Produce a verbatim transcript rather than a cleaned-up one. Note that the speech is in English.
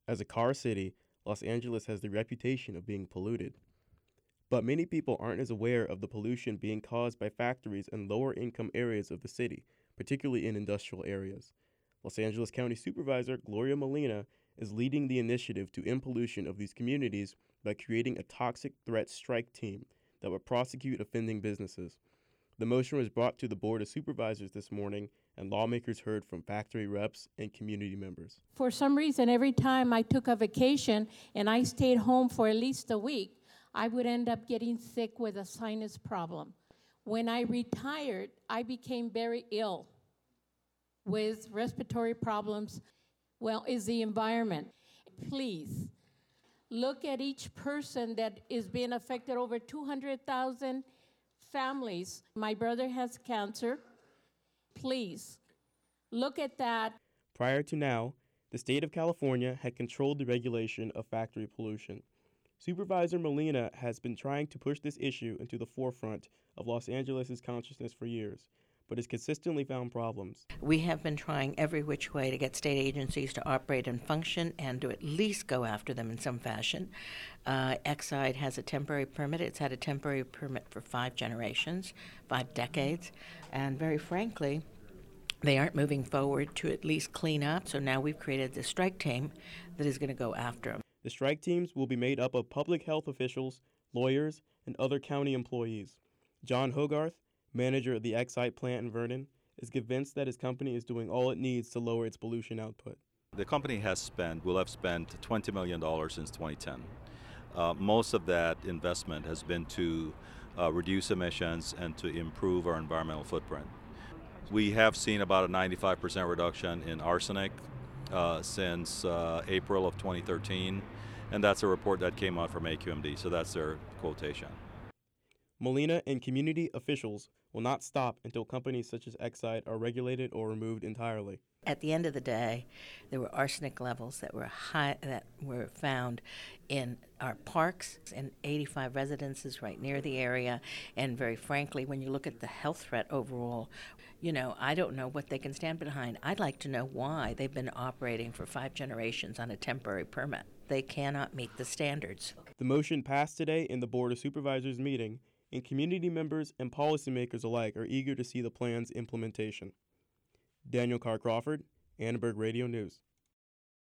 As a car city, Los Angeles has the reputation of being polluted. But many people aren't as aware of the pollution being caused by factories in lower income areas of the city, particularly in industrial areas. Los Angeles County Supervisor Gloria Molina is leading the initiative to end pollution of these communities by creating a toxic threat strike team that would prosecute offending businesses. The motion was brought to the Board of Supervisors this morning, and lawmakers heard from factory reps and community members. For some reason, every time I took a vacation and I stayed home for at least a week, I would end up getting sick with a sinus problem. When I retired, I became very ill with respiratory problems. Well, is the environment. Please, look at each person that is being affected. Over two hundred thousand families. My brother has cancer. Please, look at that. Prior to now, the state of California had controlled the regulation of factory pollution. Supervisor Molina has been trying to push this issue into the forefront of Los Angeles' consciousness for years, but has consistently found problems. We have been trying every which way to get state agencies to operate and function and to at least go after them in some fashion. Uh, Exide has a temporary permit. It's had a temporary permit for five generations, five decades, and very frankly, they aren't moving forward to at least clean up, so now we've created this strike team that is going to go after them. The strike teams will be made up of public health officials, lawyers, and other county employees. John Hogarth, manager of the Exide plant in Vernon, is convinced that his company is doing all it needs to lower its pollution output. The company has spent, will have spent twenty million dollars since twenty ten. Uh, most of that investment has been to uh, reduce emissions and to improve our environmental footprint. We have seen about a ninety-five percent reduction in arsenic uh, since uh, April of twenty thirteen, and that's a report that came out from A Q M D, so that's their quotation. Molina and community officials will not stop until companies such as Exide are regulated or removed entirely. At the end of the day, there were arsenic levels that were high, that were found in our parks and eighty-five residences right near the area. And very frankly, when you look at the health threat overall, you know, I don't know what they can stand behind. I'd like to know why they've been operating for five generations on a temporary permit. They cannot meet the standards. The motion passed today in the Board of Supervisors meeting, and community members and policymakers alike are eager to see the plan's implementation. Daniel Carr Crawford, Annenberg Radio News.